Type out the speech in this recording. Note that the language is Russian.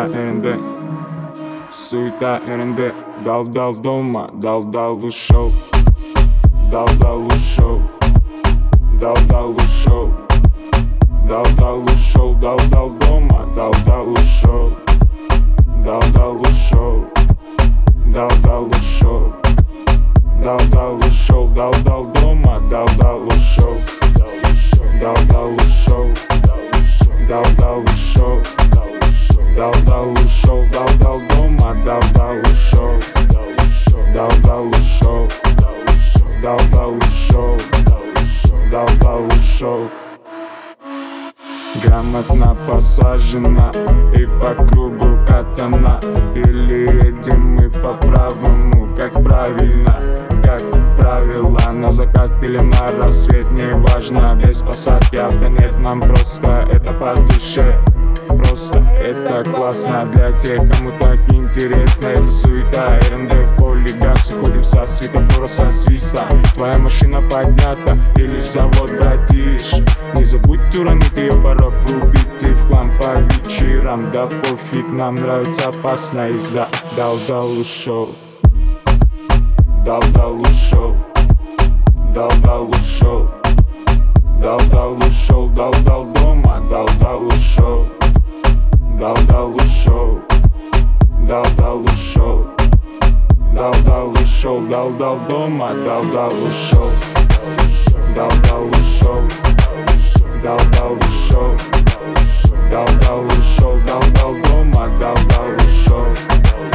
Суета ерінде, суета ерінде. Дал дома, дал ушел. Дал ушел, дал ушел. Дал ушел, дал дома, дал ушел. Дал ушел, дал ушел. Дал ушел, дал дома, дал ушел. Дал ушел, дал ушел. Дал ушел, дал дома, дал ушел. Дал ушел, дал ушел. Дал ушел. Грамотно посажена и по кругу катана. Или едем мы по правому, как правильно, как правило. На закат или на рассвет, не важно. Без посадки авто нет, нам просто это по душе. Просто это классно для тех, кому так интересно. Это суета, РНД в поле газ. Уходим со светофора, со свиста. Твоя машина поднята или завод, братиш. Не забудь уронить ее порог, убить и в хлам по вечерам. Да пофиг, нам нравится опасная езда. Дал ушел. Дал ушел. Дал ушел. Дал ушел, дал дома, дал ушел. Дал ушел. Дал ушел. Дал ушел, дал дома, дал ушел. Дал ушел. Дал ушел. Дал ушел, дал дома, дал ушел.